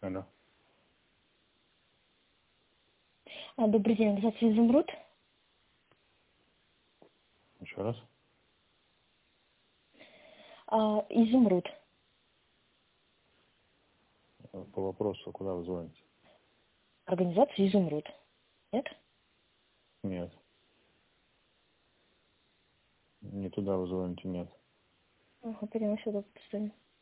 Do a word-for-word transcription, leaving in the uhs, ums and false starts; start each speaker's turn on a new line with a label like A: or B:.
A: Алло.
B: А, Добрый день, организация «Изумруд».
A: Еще раз.
B: А, «Изумруд».
A: По вопросу, куда вы звоните?
B: Организация «Изумруд». Нет?
A: Нет. Не туда вы звоните, нет.
B: Ага, поняла, сюда поставим.